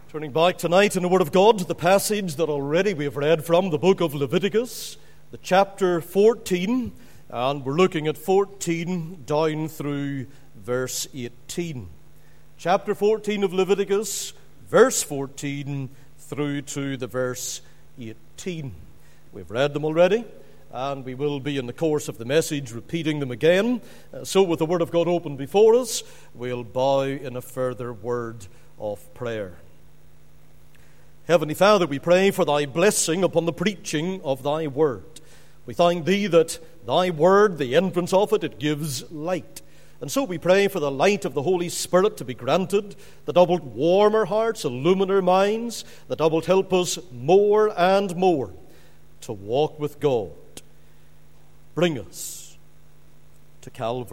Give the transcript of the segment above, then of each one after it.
Turning back tonight in the Word of God to the passage that already we have read from the book of Leviticus, the chapter 14, and we're looking at 14 down through verse 18. Chapter 14 of Leviticus, verse 14 through to the verse 18. We've read them already, and we will be in the course of the message repeating them again. So with the Word of God open before us, we'll bow in a further word of prayer. Heavenly Father, we pray for Thy blessing upon the preaching of Thy Word. We thank Thee that Thy Word, the entrance of it, it gives light. And so we pray for the light of the Holy Spirit to be granted, that Thou wilt warm our hearts, illumine our minds, that Thou wilt help us more and more to walk with God. Bring us to Calvary.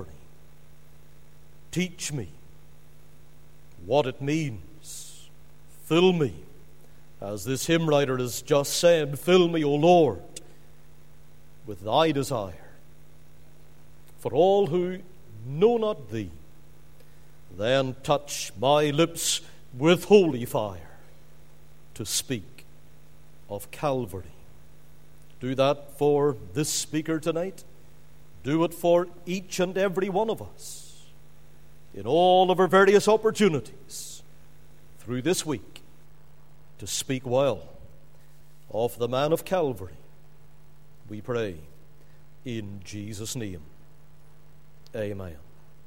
Teach me what it means. Fill me. As this hymn writer has just said, fill me, O Lord, with Thy desire. For all who know not Thee, then touch my lips with holy fire to speak of Calvary. Do that for this speaker tonight. Do it for each and every one of us in all of our various opportunities through this week, to speak well of the man of Calvary, we pray in Jesus' name. Amen.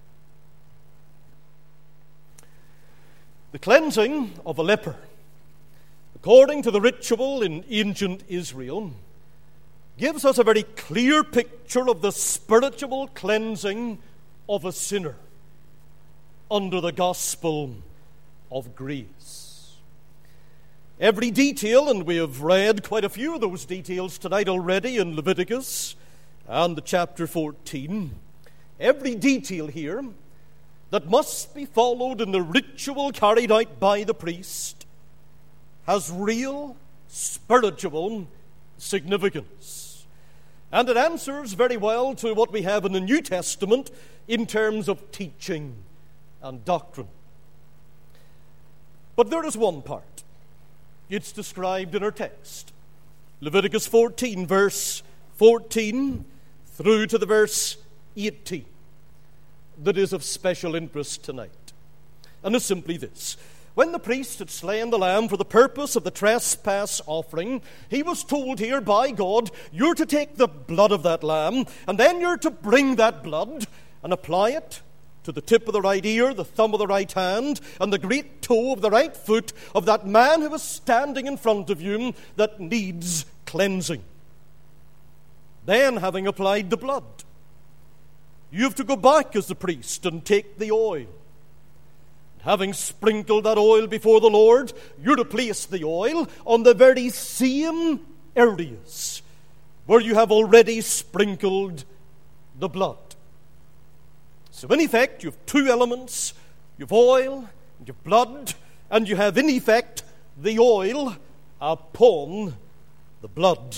The cleansing of a leper, according to the ritual in ancient Israel, gives us a very clear picture of the spiritual cleansing of a sinner under the gospel of grace. Every detail, and we have read quite a few of those details tonight already in Leviticus and the chapter 14, every detail here that must be followed in the ritual carried out by the priest has real spiritual significance. And it answers very well to what we have in the New Testament in terms of teaching and doctrine. But there is one part. It's described in our text. Leviticus 14, verse 14 through to the verse 18. That is of special interest tonight. And it's simply this. When the priest had slain the lamb for the purpose of the trespass offering, he was told here by God, you're to take the blood of that lamb, and then you're to bring that blood and apply it to the tip of the right ear, the thumb of the right hand, and the great toe of the right foot of that man who is standing in front of you that needs cleansing. Then, having applied the blood, you have to go back as the priest and take the oil. Having sprinkled that oil before the Lord, you're to place the oil on the very same areas where you have already sprinkled the blood. So in effect, you have two elements. You have oil, and you have blood, and you have in effect the oil upon the blood.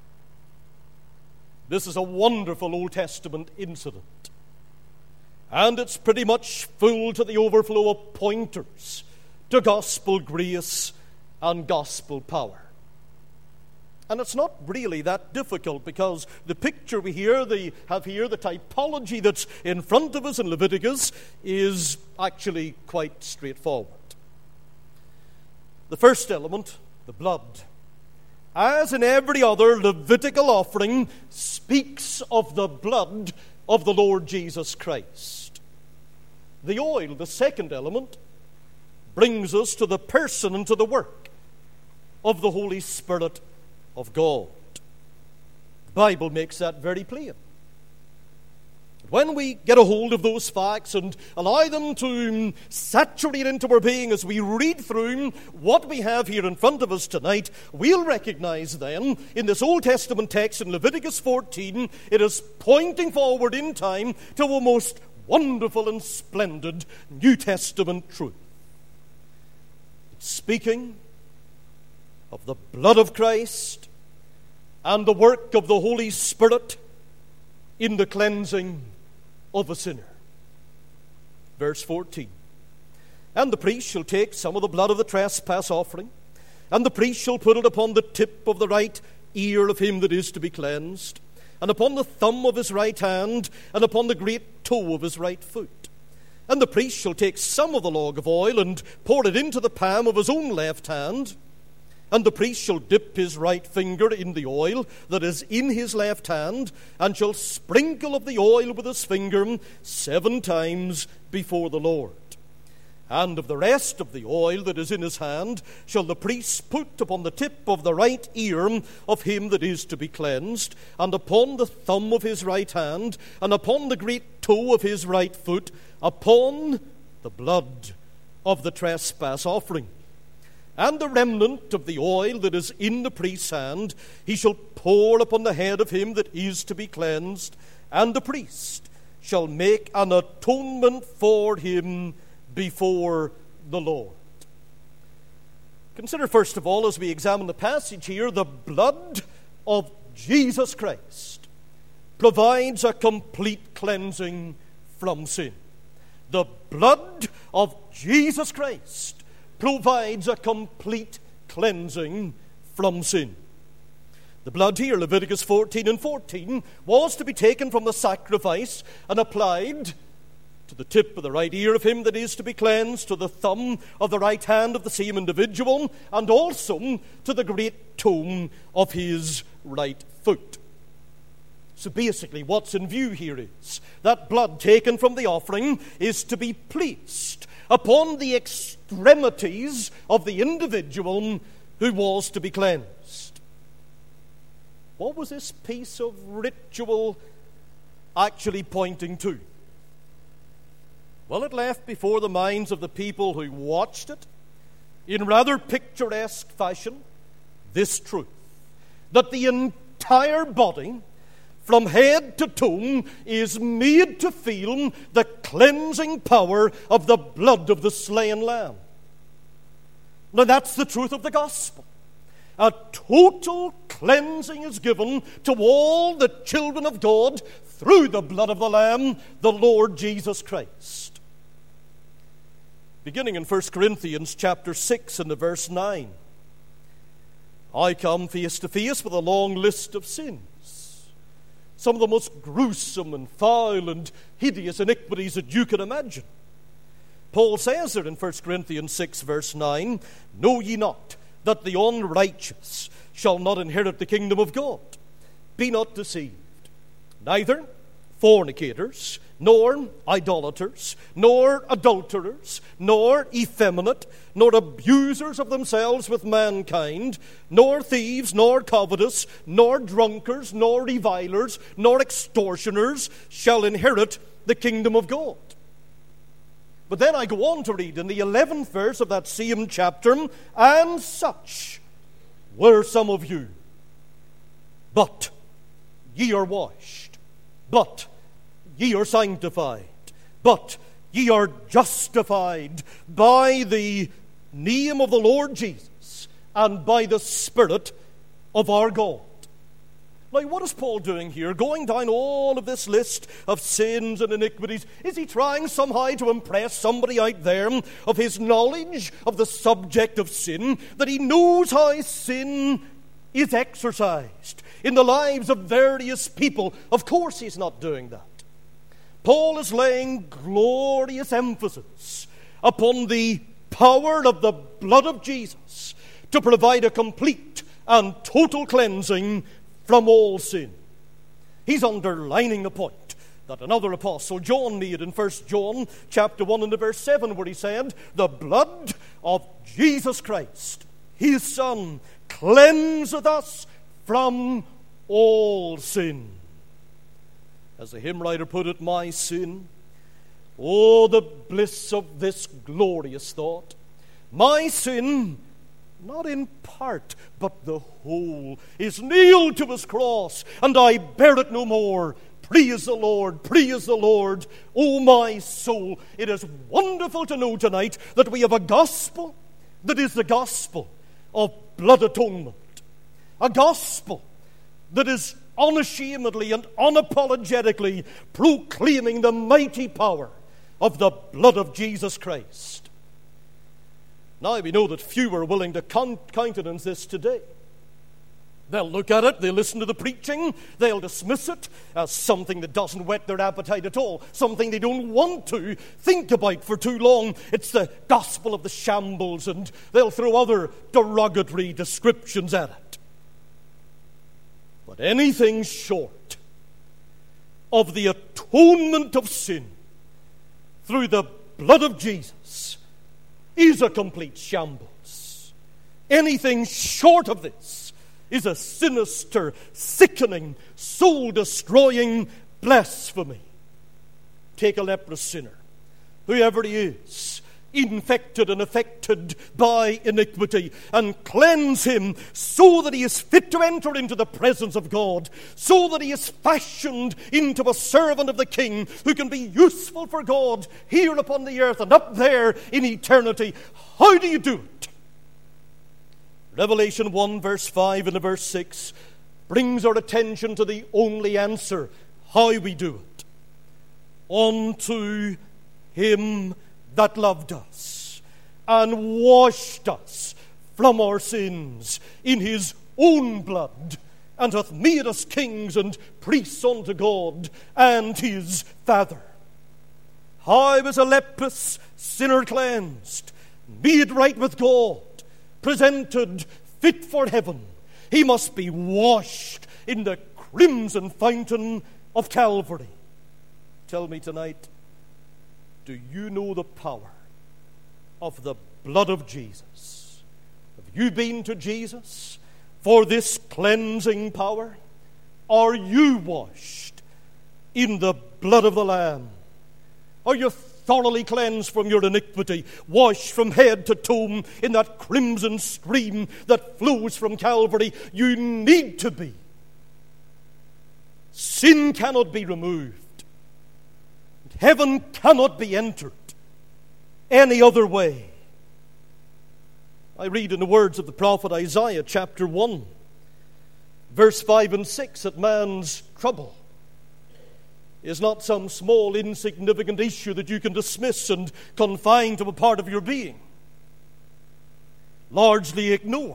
This is a wonderful Old Testament incident. And it's pretty much full to the overflow of pointers to gospel grace and gospel power. And it's not really that difficult, because the picture we have here, the typology that's in front of us in Leviticus, is actually quite straightforward. The first element, the blood, as in every other Levitical offering, speaks of the blood of the Lord Jesus Christ. The oil, the second element, brings us to the person and to the work of the Holy Spirit of God. The Bible makes that very plain. When we get a hold of those facts and allow them to saturate into our being as we read through what we have here in front of us tonight, we'll recognize then in this Old Testament text in Leviticus 14, it is pointing forward in time to a most wonderful and splendid New Testament truth. It's speaking of the blood of Christ and the work of the Holy Spirit in the cleansing of a sinner. Verse 14. And the priest shall take some of the blood of the trespass offering, and the priest shall put it upon the tip of the right ear of him that is to be cleansed, and upon the thumb of his right hand, and upon the great toe of his right foot. And the priest shall take some of the log of oil, and pour it into the palm of his own left hand. And the priest shall dip his right finger in the oil that is in his left hand, and shall sprinkle of the oil with his finger 7 times before the Lord. And of the rest of the oil that is in his hand shall the priest put upon the tip of the right ear of him that is to be cleansed, and upon the thumb of his right hand, and upon the great toe of his right foot, upon the blood of the trespass offering. And the remnant of the oil that is in the priest's hand he shall pour upon the head of him that is to be cleansed, and the priest shall make an atonement for him before the Lord. Consider first of all, as we examine the passage here, the blood of Jesus Christ provides a complete cleansing from sin. The blood of Jesus Christ provides a complete cleansing from sin. The blood here, Leviticus 14:14, was to be taken from the sacrifice and applied to the tip of the right ear of him that is to be cleansed, to the thumb of the right hand of the same individual, and also to the great toe of his right foot. So basically what's in view here is that blood taken from the offering is to be placed upon the extremities of the individual who was to be cleansed. What was this piece of ritual actually pointing to? Well, it left before the minds of the people who watched it, in rather picturesque fashion, this truth, that the entire body, from head to toe, is made to feel the cleansing power of the blood of the slain lamb. Now that's the truth of the gospel. A total cleansing is given to all the children of God through the blood of the Lamb, the Lord Jesus Christ. Beginning in 1 Corinthians chapter 6 and verse 9. I come face to face with a long list of sins. Some of the most gruesome and foul and hideous iniquities that you can imagine. Paul says there in 1 Corinthians 6 verse 9, know ye not that the unrighteous shall not inherit the kingdom of God? Be not deceived. Neither fornicators, nor idolaters, nor adulterers, nor effeminate, nor abusers of themselves with mankind, nor thieves, nor covetous, nor drunkards, nor revilers, nor extortioners shall inherit the kingdom of God. But then I go on to read in the 11th verse of that same chapter, and such were some of you. But ye are washed, but ye are sanctified, but ye are justified by the name of the Lord Jesus and by the Spirit of our God. Now, what is Paul doing here? Going down all of this list of sins and iniquities. Is he trying somehow to impress somebody out there of his knowledge of the subject of sin? That he knows how sin is exercised in the lives of various people? Of course he's not doing that. Paul is laying glorious emphasis upon the power of the blood of Jesus to provide a complete and total cleansing from all sin. He's underlining the point that another apostle, John, made in 1 John chapter 1 and verse 7, where he said, the blood of Jesus Christ, his Son, cleanseth us from all sin. As the hymn writer put it, my sin, oh, the bliss of this glorious thought, my sin, not in part, but the whole, is nailed to his cross, and I bear it no more. Praise the Lord, praise the Lord, O my soul. It is wonderful to know tonight that we have a gospel that is the gospel of blood atonement. A gospel that is unashamedly and unapologetically proclaiming the mighty power of the blood of Jesus Christ. Now we know that few are willing to countenance this today. They'll look at it, they'll listen to the preaching, they'll dismiss it as something that doesn't whet their appetite at all, something they don't want to think about for too long. It's the gospel of the shambles, and they'll throw other derogatory descriptions at it. But anything short of the atonement of sin through the blood of Jesus is a complete shambles. Anything short of this is a sinister, sickening, soul-destroying blasphemy. Take a leprous sinner, whoever he is, infected and affected by iniquity, and cleanse him so that he is fit to enter into the presence of God, so that he is fashioned into a servant of the King who can be useful for God here upon the earth and up there in eternity. How do you do it? Revelation 1 verse 5 and verse 6 brings our attention to the only answer, how we do it. Unto him that loved us and washed us from our sins in his own blood, and hath made us kings and priests unto God and his Father. How is a leprous sinner cleansed, made right with God, presented fit for heaven? He must be washed in the crimson fountain of Calvary. Tell me tonight, do you know the power of the blood of Jesus? Have you been to Jesus for this cleansing power? Are you washed in the blood of the Lamb? Are you thoroughly cleansed from your iniquity, washed from head to toe in that crimson stream that flows from Calvary? You need to be. Sin cannot be removed. Heaven cannot be entered any other way. I read in the words of the prophet Isaiah, chapter 1, verse 5 and 6, that man's trouble is not some small, insignificant issue that you can dismiss and confine to a part of your being, largely ignore.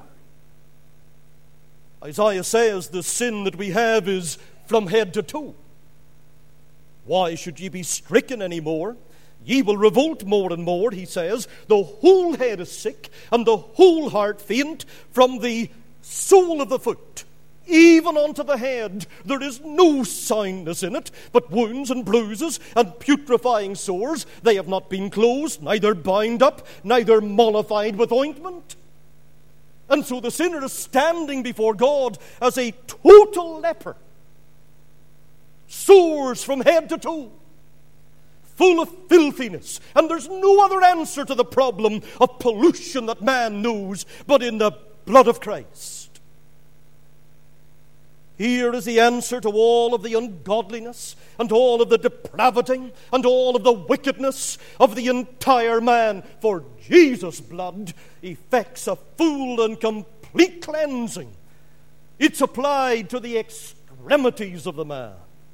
Isaiah says the sin that we have is from head to toe. Why should ye be stricken any more? Ye will revolt more and more, he says. The whole head is sick, and the whole heart faint, from the sole of the foot even unto the head. There is no soundness in it, but wounds and bruises and putrefying sores. They have not been closed, neither bound up, neither mollified with ointment. And so the sinner is standing before God as a total leper, sores from head to toe, full of filthiness. And there's no other answer to the problem of pollution that man knows but in the blood of Christ. Here is the answer to all of the ungodliness and all of the depravity and all of the wickedness of the entire man. For Jesus' blood effects a full and complete cleansing. It's applied to the extremities of the man.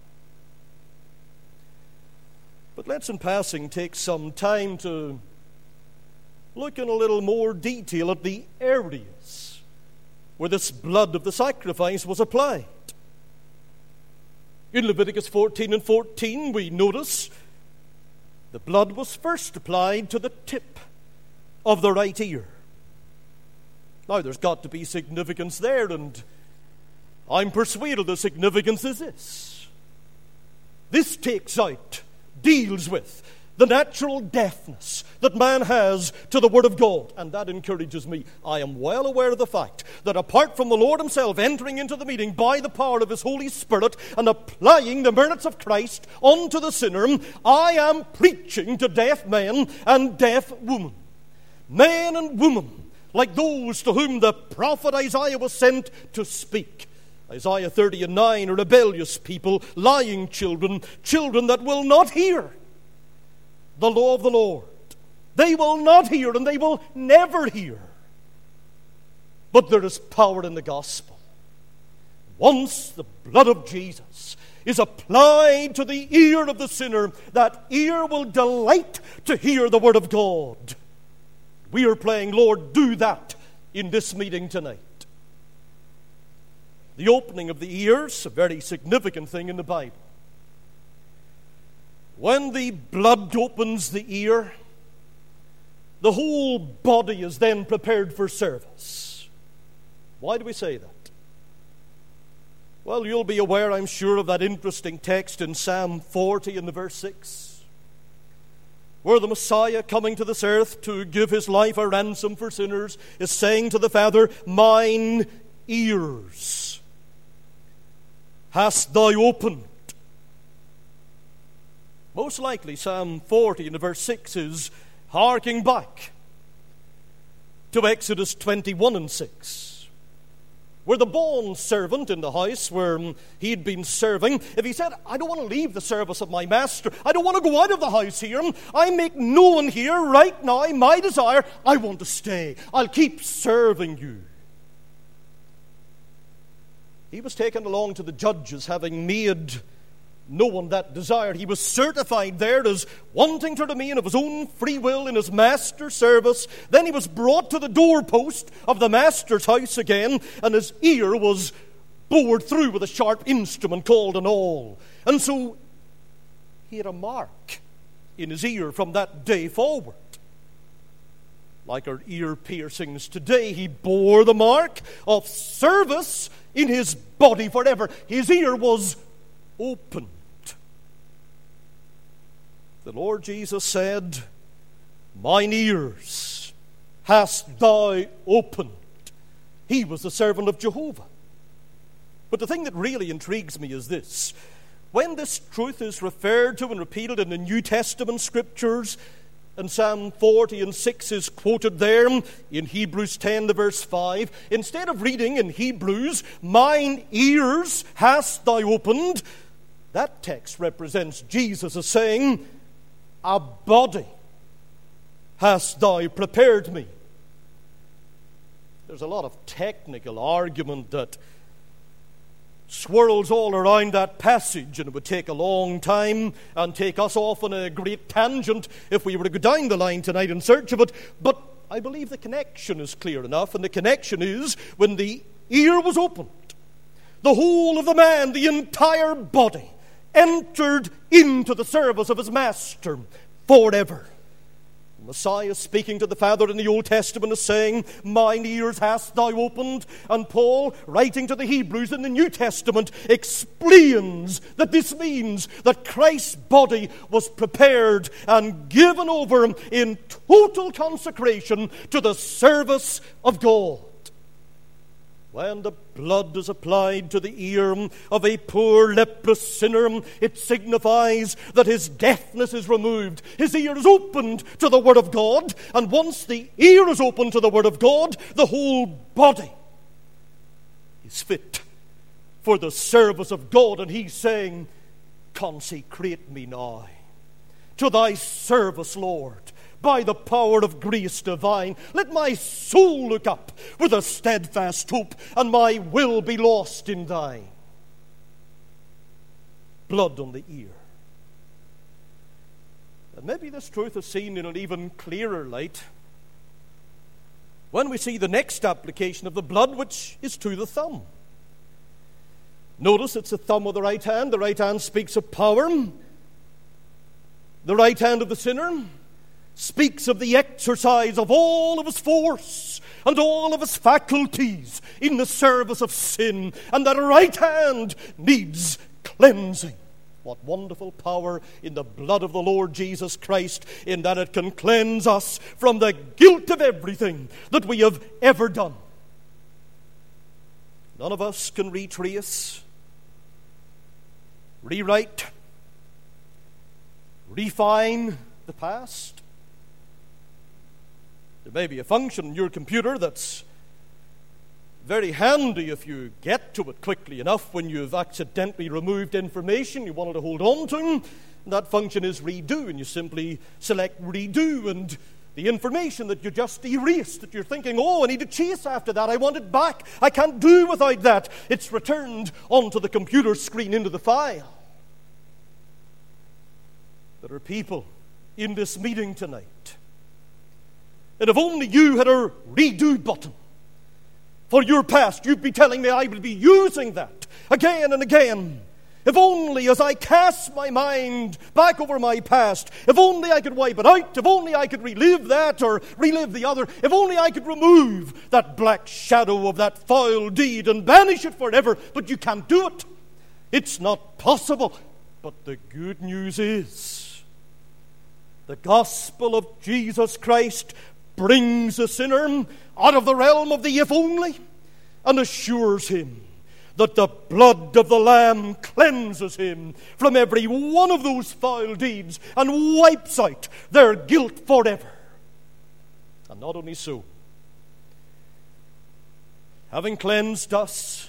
But let's in passing take some time to look in a little more detail at the areas where this blood of the sacrifice was applied. In Leviticus 14 and 14, we notice the blood was first applied to the tip of the right ear. Now, there's got to be significance there, and I'm persuaded the significance is this. This takes out, deals with the natural deafness that man has to the Word of God. And that encourages me. I am well aware of the fact that apart from the Lord himself entering into the meeting by the power of his Holy Spirit and applying the merits of Christ unto the sinner, I am preaching to deaf men and deaf women. Men and women like those to whom the prophet Isaiah was sent to speak. Isaiah 30 and 9, a rebellious people, lying children, children that will not hear the law of the Lord. They will not hear, and they will never hear. But there is power in the gospel. Once the blood of Jesus is applied to the ear of the sinner, that ear will delight to hear the word of God. We are praying, Lord, do that in this meeting tonight. The opening of the ears, a very significant thing in the Bible. When the blood opens the ear, the whole body is then prepared for service. Why do we say that? Well, you'll be aware, I'm sure, of that interesting text in Psalm 40 in the verse 6, where the Messiah, coming to this earth to give his life a ransom for sinners, is saying to the Father, mine ears hast thou opened. Most likely, Psalm 40 in the verse 6 is harking back to Exodus 21 and 6. Where the bond servant in the house where he'd been serving, if he said, I don't want to leave the service of my master, I don't want to go out of the house here, I make known here right now my desire, I want to stay, I'll keep serving you. He was taken along to the judges, having made known that desire. He was certified there as wanting to remain of his own free will in his master's service. Then he was brought to the doorpost of the master's house again, and his ear was bored through with a sharp instrument called an awl. And so he had a mark in his ear from that day forward. Like our ear piercings today, he bore the mark of service in his body forever. His ear was opened. The Lord Jesus said, mine ears hast thou opened. He was the servant of Jehovah. But the thing that really intrigues me is this. When this truth is referred to and repeated in the New Testament scriptures, and Psalm 40 and 6 is quoted there in Hebrews 10 to verse 5, instead of reading in Hebrews, mine ears hast thou opened, that text represents Jesus as saying, a body hast thou prepared me. There's a lot of technical argument that swirls all around that passage, and it would take a long time and take us off on a great tangent if we were to go down the line tonight in search of it. But I believe the connection is clear enough, and the connection is when the ear was opened, the whole of the man, the entire body, entered into the service of his master forever. The Messiah, speaking to the Father in the Old Testament, is saying, mine ears hast thou opened. And Paul, writing to the Hebrews in the New Testament, explains that this means that Christ's body was prepared and given over in total consecration to the service of God. When the blood is applied to the ear of a poor leprous sinner, it signifies that his deafness is removed. His ear is opened to the Word of God, and once the ear is opened to the Word of God, the whole body is fit for the service of God. And he's saying, consecrate me now to thy service, Lord. By the power of grace divine, let my soul look up with a steadfast hope, and my will be lost in thine. Blood on the ear. And maybe this truth is seen in an even clearer light when we see the next application of the blood, which is to the thumb. Notice it's the thumb of the right hand. The right hand speaks of power. The right hand of the sinner speaks of the exercise of all of his force and all of his faculties in the service of sin, and that right hand needs cleansing. What wonderful power in the blood of the Lord Jesus Christ, in that it can cleanse us from the guilt of everything that we have ever done. None of us can retrace, rewrite, refine the past. There may be a function in your computer that's very handy if you get to it quickly enough when you've accidentally removed information you wanted to hold on to. And that function is redo, and you simply select redo, and the information that you just erased, that you're thinking, oh, I need to chase after that, I want it back, I can't do without that, it's returned onto the computer screen into the file. There are people in this meeting tonight, And if only you had a redo button for your past, you'd be telling me I would be using that again and again. If only as I cast my mind back over my past, if only I could wipe it out, if only I could relive that or relive the other, if only I could remove that black shadow of that foul deed and banish it forever. But you can't do it. It's not possible. But the good news is the gospel of Jesus Christ brings the sinner out of the realm of the if only and assures him that the blood of the Lamb cleanses him from every one of those foul deeds and wipes out their guilt forever. And not only so, having cleansed us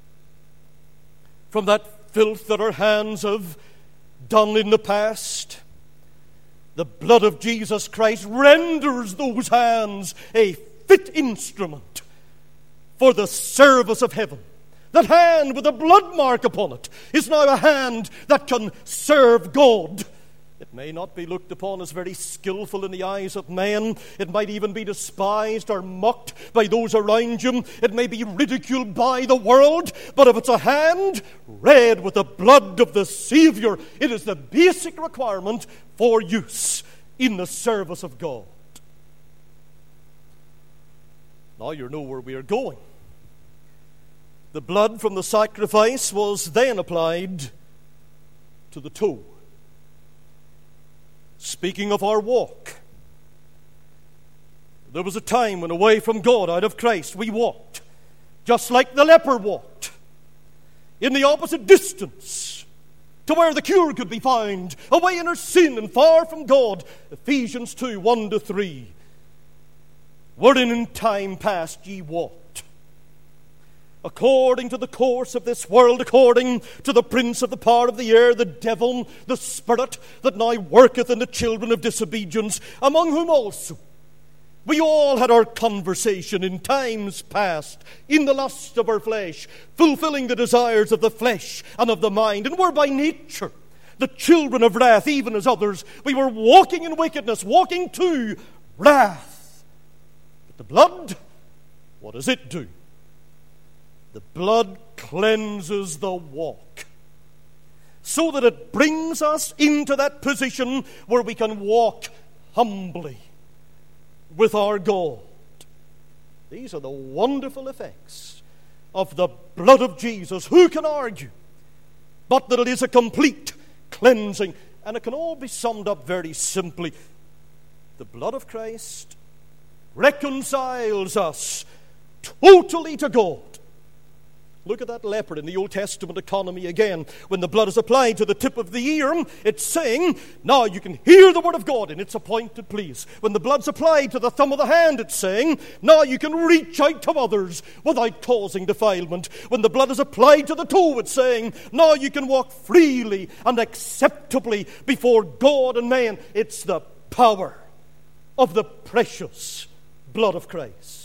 from that filth that our hands have done in the past, the blood of Jesus Christ renders those hands a fit instrument for the service of heaven. That hand with a blood mark upon it is now a hand that can serve God. It may not be looked upon as very skillful in the eyes of men. It might even be despised or mocked by those around you. It may be ridiculed by the world. But if it's a hand red with the blood of the Savior, it is the basic requirement for use in the service of God. Now you know where we are going. The blood from the sacrifice was then applied to the toe. Speaking of our walk, there was a time when away from God, out of Christ, we walked just like the leper walked, in the opposite distance to where the cure could be found, away in our sin and far from God. Ephesians 2, 1-3. Wherein in time past ye walked, according to the course of this world, according to the prince of the power of the air, the devil, the spirit that now worketh in the children of disobedience, among whom also we all had our conversation in times past, in the lust of our flesh, fulfilling the desires of the flesh and of the mind, and were by nature the children of wrath, even as others. We were walking in wickedness, walking to wrath. But the blood, what does it do? The blood cleanses the walk, so that it brings us into that position where we can walk humbly with our God. These are the wonderful effects of the blood of Jesus. Who can argue but that it is a complete cleansing? And it can all be summed up very simply. The blood of Christ reconciles us totally to God. Look at that leper in the Old Testament economy again. When the blood is applied to the tip of the ear, it's saying, now you can hear the word of God in its appointed place. When the blood's applied to the thumb of the hand, it's saying, now you can reach out to others without causing defilement. When the blood is applied to the toe, it's saying, now you can walk freely and acceptably before God and man. It's the power of the precious blood of Christ.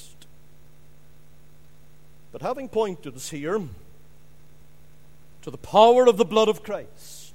But having pointed us here to the power of the blood of Christ,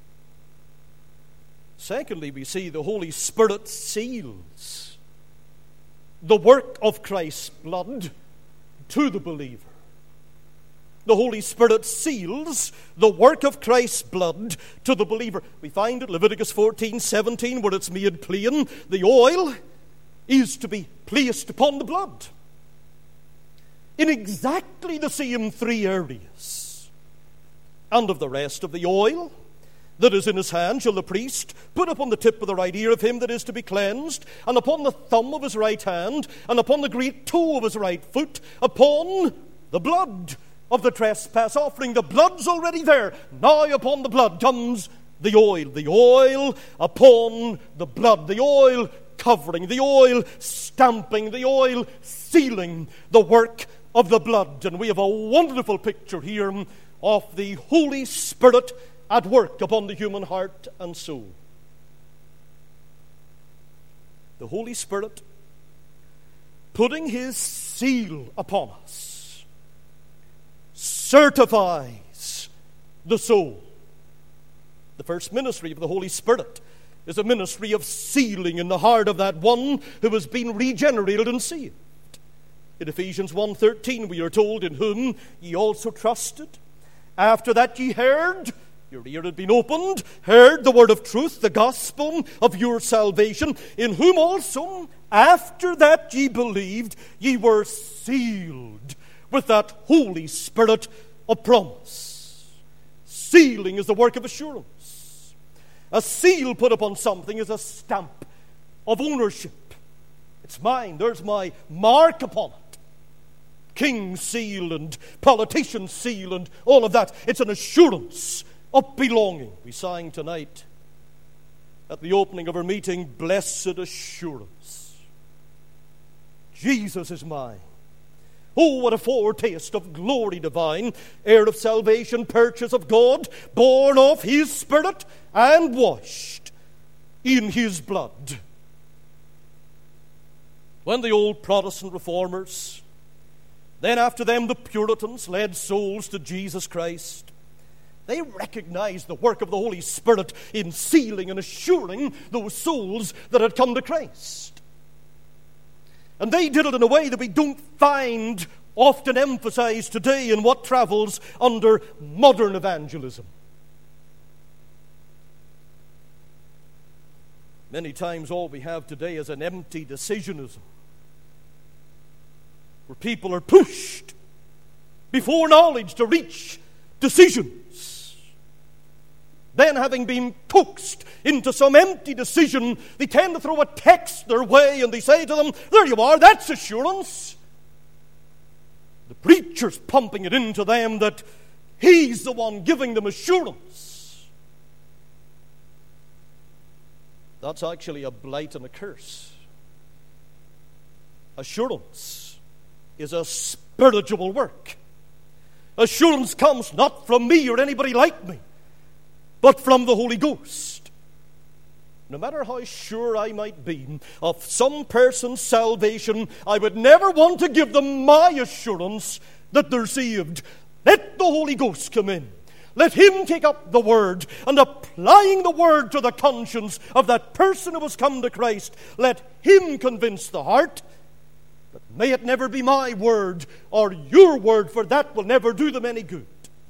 secondly, we see the Holy Spirit seals the work of Christ's blood to the believer. The Holy Spirit seals the work of Christ's blood to the believer. We find in Leviticus 14:17 where it's made plain the oil is to be placed upon the blood in exactly the same three areas. And of the rest of the oil that is in his hand shall the priest put upon the tip of the right ear of him that is to be cleansed, and upon the thumb of his right hand, and upon the great toe of his right foot, upon the blood of the trespass offering. The blood's already there. Now upon the blood comes the oil upon the blood, the oil covering, the oil stamping, the oil sealing the work of the blood. And we have a wonderful picture here of the Holy Spirit at work upon the human heart and soul. The Holy Spirit putting his seal upon us certifies the soul. The first ministry of the Holy Spirit is a ministry of sealing in the heart of that one who has been regenerated and saved. In Ephesians 1:13 we are told, in whom ye also trusted, after that ye heard, your ear had been opened, heard the word of truth, the gospel of your salvation, in whom also, after that ye believed, ye were sealed with that Holy Spirit of promise. Sealing is the work of assurance. A seal put upon something is a stamp of ownership. It's mine. There's my mark upon it. King's seal and politician's seal and all of that. It's an assurance of belonging. We sang tonight at the opening of our meeting, Blessed Assurance. Jesus is mine. Oh, what a foretaste of glory divine, heir of salvation, purchase of God, born of His Spirit, and washed in His blood. When the old Protestant reformers, then after them the Puritans, led souls to Jesus Christ, they recognized the work of the Holy Spirit in sealing and assuring those souls that had come to Christ. And they did it in a way that we don't find often emphasized today in what travels under modern evangelism. Many times all we have today is an empty decisionism, where people are pushed before knowledge to reach decisions. Then, having been coaxed into some empty decision, they tend to throw a text their way and they say to them, there you are, that's assurance. The preacher's pumping it into them that he's the one giving them assurance. That's actually a blight and a curse. Assurance is a spiritual work. Assurance comes not from me or anybody like me, but from the Holy Ghost. No matter how sure I might be of some person's salvation, I would never want to give them my assurance that they're saved. Let the Holy Ghost come in. Let Him take up the Word, and applying the Word to the conscience of that person who has come to Christ, let Him convince the heart. But may it never be my word or your word, for that will never do them any good.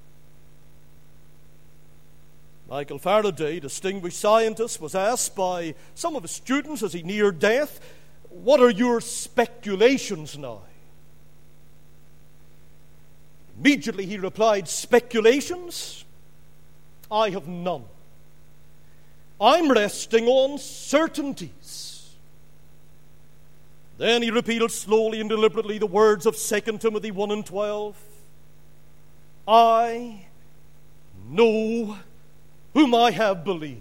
Michael Faraday, distinguished scientist, was asked by some of his students as he neared death, what are your speculations now? Immediately he replied, speculations? I have none. I'm resting on certainties. Then he repeated slowly and deliberately the words of 2 Timothy 1:12. I know whom I have believed,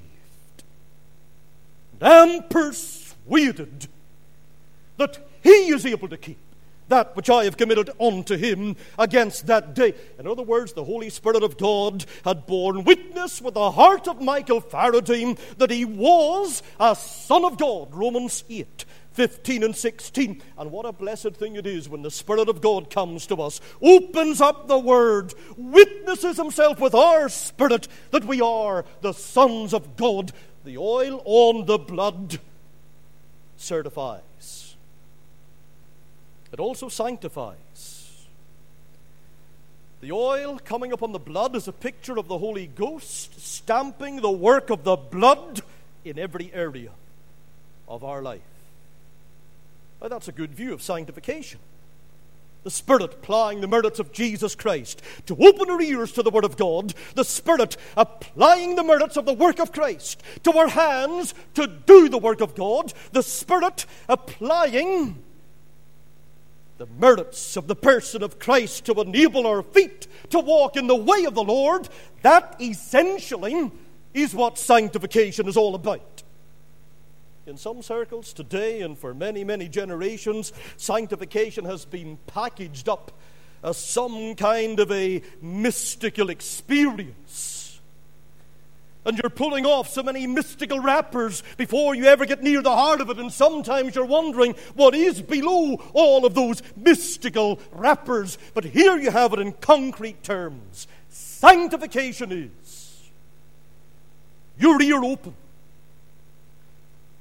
and am persuaded that He is able to keep that which I have committed unto Him against that day. In other words, the Holy Spirit of God had borne witness with the heart of Michael Faraday that he was a son of God. Romans 8:15 and 16. And what a blessed thing it is when the Spirit of God comes to us, opens up the Word, witnesses Himself with our spirit that we are the sons of God. The oil on the blood certifies. It also sanctifies. The oil coming upon the blood is a picture of the Holy Ghost stamping the work of the blood in every area of our life. Now, that's a good view of sanctification. The Spirit applying the merits of Jesus Christ to open our ears to the Word of God. The Spirit applying the merits of the work of Christ to our hands to do the work of God. The Spirit applying the merits of the person of Christ to enable our feet to walk in the way of the Lord. That essentially is what sanctification is all about. In some circles today and for many, many generations, sanctification has been packaged up as some kind of a mystical experience. And you're pulling off so many mystical wrappers before you ever get near the heart of it. And sometimes you're wondering what is below all of those mystical wrappers. But here you have it in concrete terms. Sanctification is your ear open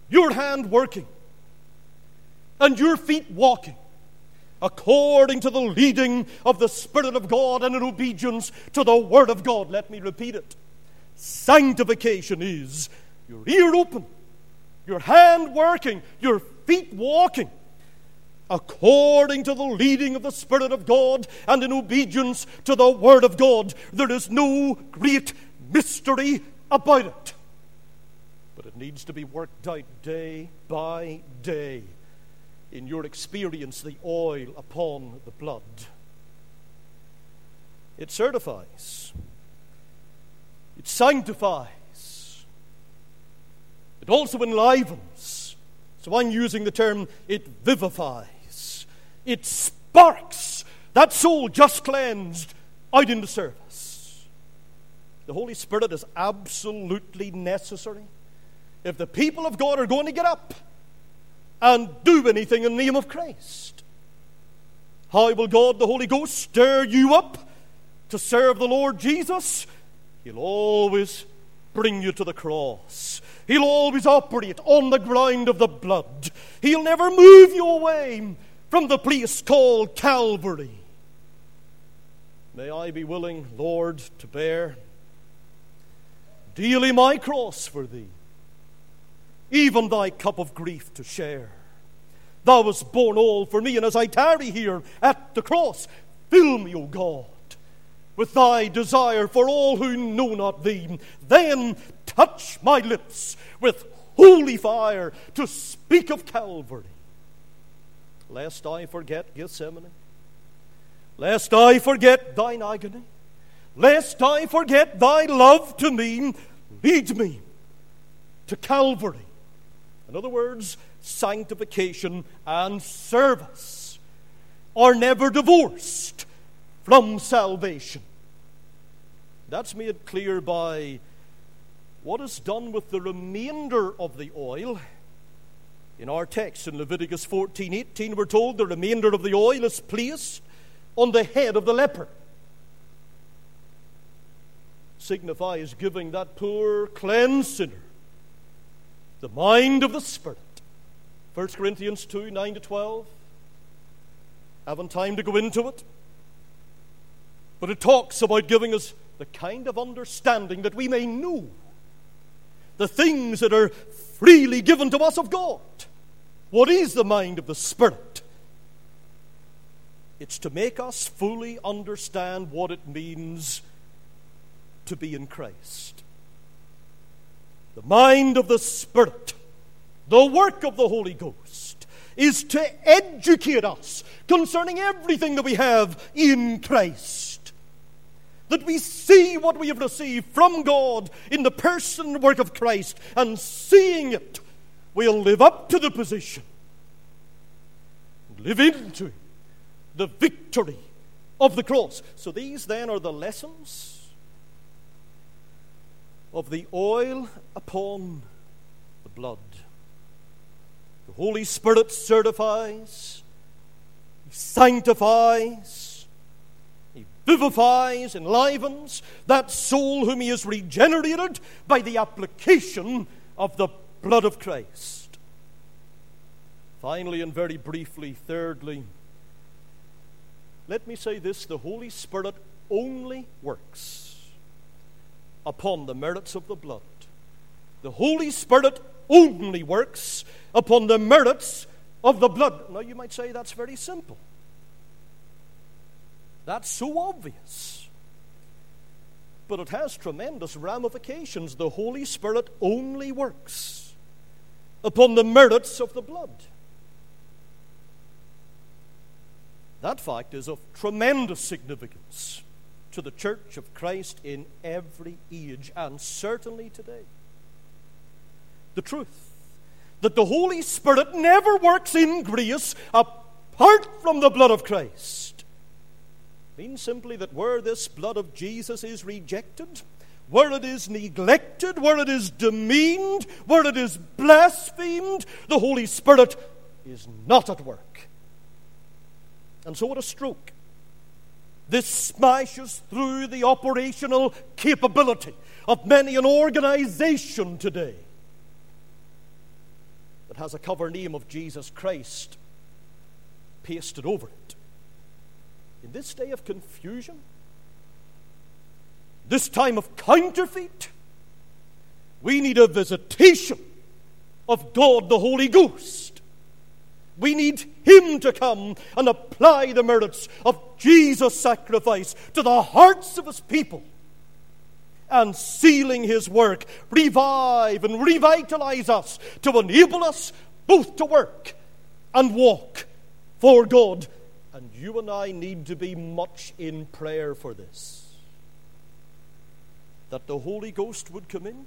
your hand working, and your feet walking, according to the leading of the Spirit of God and in obedience to the Word of God. Let me repeat it. Sanctification is your ear open, your hand working, your feet walking, according to the leading of the Spirit of God and in obedience to the Word of God. There is no great mystery about it. But it needs to be worked out day by day in your experience, the oil upon the blood. It certifies. It sanctifies. It also enlivens. So I'm using the term, it vivifies. It sparks that soul just cleansed out into service. The Holy Spirit is absolutely necessary if the people of God are going to get up and do anything in the name of Christ. How will God, the Holy Ghost, stir you up to serve the Lord Jesus? He'll always bring you to the cross. He'll always operate on the ground of the blood. He'll never move you away from the place called Calvary. May I be willing, Lord, to bear daily my cross for thee, even thy cup of grief to share. Thou wast born all for me, and as I tarry here at the cross, fill me, O God, with thy desire for all who know not thee. Then touch my lips with holy fire to speak of Calvary, lest I forget Gethsemane, lest I forget thine agony, lest I forget thy love to me. Lead me to Calvary. In other words, sanctification and service are never divorced from salvation. That's made clear by what is done with the remainder of the oil. In our text in Leviticus 14:18, we're told the remainder of the oil is placed on the head of the leper. Signifies giving that poor cleansed sinner the mind of the Spirit. 1 Corinthians 2:9-12. Haven't time to go into it. But it talks about giving us the kind of understanding that we may know the things that are freely given to us of God. What is the mind of the Spirit? It's to make us fully understand what it means to be in Christ. The mind of the Spirit, the work of the Holy Ghost, is to educate us concerning everything that we have in Christ. That we see what we have received from God in the person and work of Christ, and seeing it, we'll live up to the position, live into the victory of the cross. So these then are the lessons of the oil upon the blood. The Holy Spirit certifies, He sanctifies, He vivifies, enlivens that soul whom He has regenerated by the application of the blood of Christ. Finally, and very briefly, thirdly, let me say this: the Holy Spirit only works upon the merits of the blood. The Holy Spirit only works upon the merits of the blood. Now you might say that's very simple. That's so obvious. But it has tremendous ramifications. The Holy Spirit only works upon the merits of the blood. That fact is of tremendous significance to the Church of Christ in every age, and certainly today. The truth that the Holy Spirit never works in grace apart from the blood of Christ means simply that where this blood of Jesus is rejected, where it is neglected, where it is demeaned, where it is blasphemed, the Holy Spirit is not at work. And so what a stroke. This smashes through the operational capability of many an organization today. that has a cover name of Jesus Christ pasted over it. In this day of confusion, this time of counterfeit, we need a visitation of God the Holy Ghost. We need Him to come and apply the merits of Jesus' sacrifice to the hearts of His people, and sealing His work, revive and revitalize us to enable us both to work and walk for God. And you and I need to be much in prayer for this, that the Holy Ghost would come in,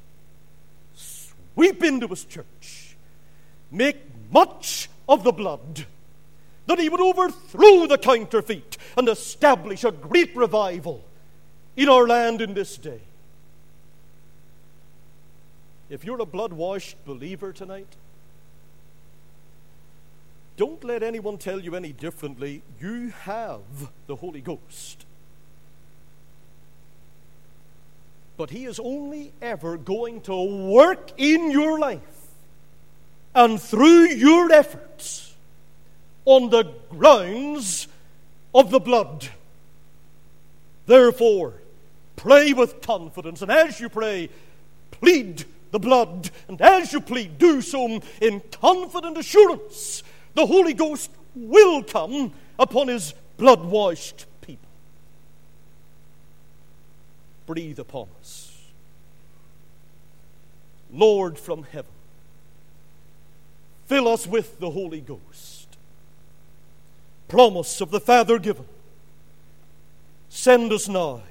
sweep into His church, make much of the blood, that He would overthrow the counterfeit and establish a great revival in our land in this day. If you're a blood-washed believer tonight, don't let anyone tell you any differently. You have the Holy Ghost. But He is only ever going to work in your life and through your efforts on the grounds of the blood. Therefore, pray with confidence, and as you pray, plead the blood, and as you plead, do so in confident assurance. The Holy Ghost will come upon His blood-washed people. Breathe upon us. Lord from heaven, fill us with the Holy Ghost. Promise of the Father given. Send us now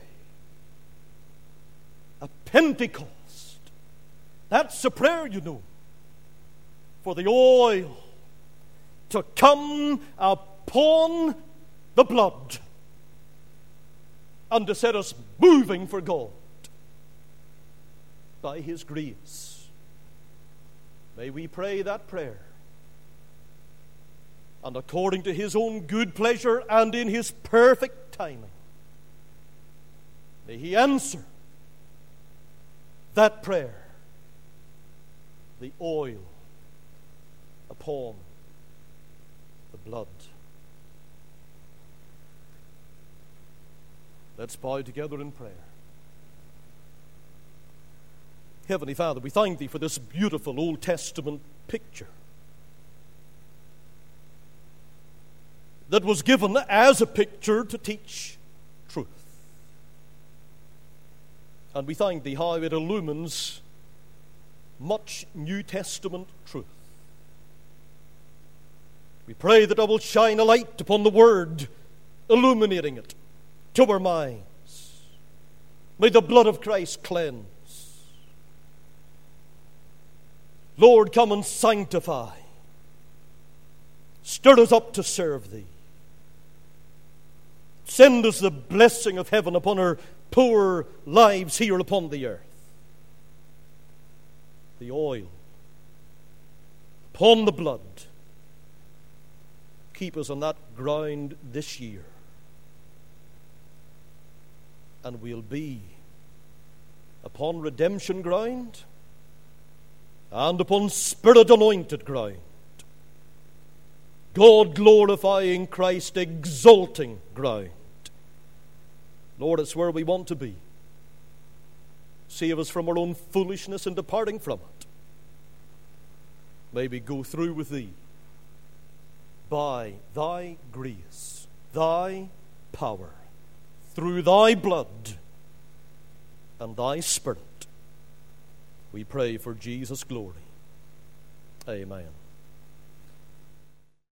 a Pentecost. That's a prayer, you know, for the oil to come upon the blood and to set us moving for God by His grace. May we pray that prayer, and according to His own good pleasure and in His perfect timing, may He answer that prayer, the oil upon the blood. Let's bow together in prayer. Heavenly Father, we thank Thee for this beautiful Old Testament picture that was given as a picture to teach truth. And we thank Thee how it illumines much New Testament truth. We pray that it will shine a light upon the Word, illuminating it to our minds. May the blood of Christ cleanse. Lord, come and sanctify. Stir us up to serve Thee. Send us the blessing of heaven upon our poor lives here upon the earth. The oil upon the blood. Keep us on that ground this year, and we'll be upon redemption ground and upon Spirit-anointed ground, God-glorifying, Christ-exalting ground. Lord, it's where we want to be. Save us from our own foolishness and departing from it. May we go through with Thee by Thy grace, Thy power, through Thy blood and Thy Spirit. We pray for Jesus' glory. Amen.